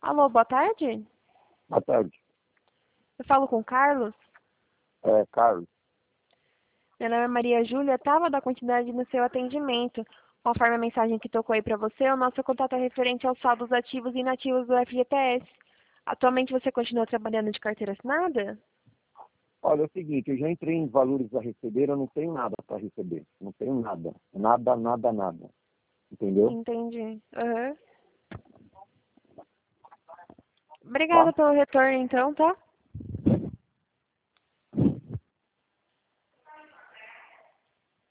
Alô, boa tarde. Boa tarde. Eu falo com o Carlos. Carlos. Meu nome é Maria Júlia. Estava da quantidade no seu atendimento. Conforme a mensagem que tocou aí para você, o nosso contato é referente aos saldos ativos e inativos do FGTS. Atualmente você continua trabalhando de carteira assinada? Olha, é o seguinte, eu já entrei em valores a receber, eu não tenho nada para receber. Não tenho nada. Nada, nada, nada. Entendeu? Entendi. Aham. Obrigada Tá? pelo retorno, então, tá?